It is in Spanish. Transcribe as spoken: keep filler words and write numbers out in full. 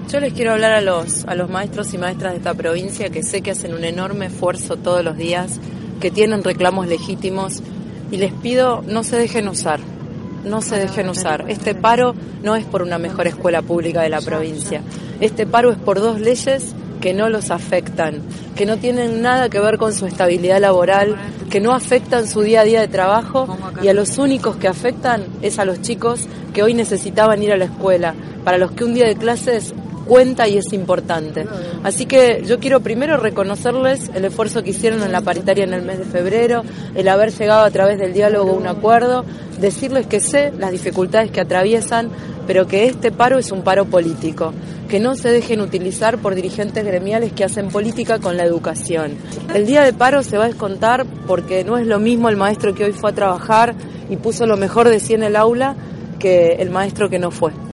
Yo les quiero hablar a los, a los maestros y maestras de esta provincia que sé que hacen un enorme esfuerzo todos los días, que tienen reclamos legítimos y les pido no se dejen usar, no se dejen usar. Este paro no es por una mejor escuela pública de la provincia, este paro es por dos leyes que no los afectan, que no tienen nada que ver con su estabilidad laboral, que no afectan su día a día de trabajo y a los únicos que afectan es a los chicos que hoy necesitaban ir a la escuela, para los que un día de clases cuenta y es importante. Así que yo quiero primero reconocerles el esfuerzo que hicieron en la paritaria en el mes de febrero, el haber llegado a través del diálogo a un acuerdo, decirles que sé las dificultades que atraviesan, pero que este paro es un paro político, que no se dejen utilizar por dirigentes gremiales que hacen política con la educación. El día de paro se va a descontar porque no es lo mismo el maestro que hoy fue a trabajar y puso lo mejor de sí en el aula que el maestro que no fue.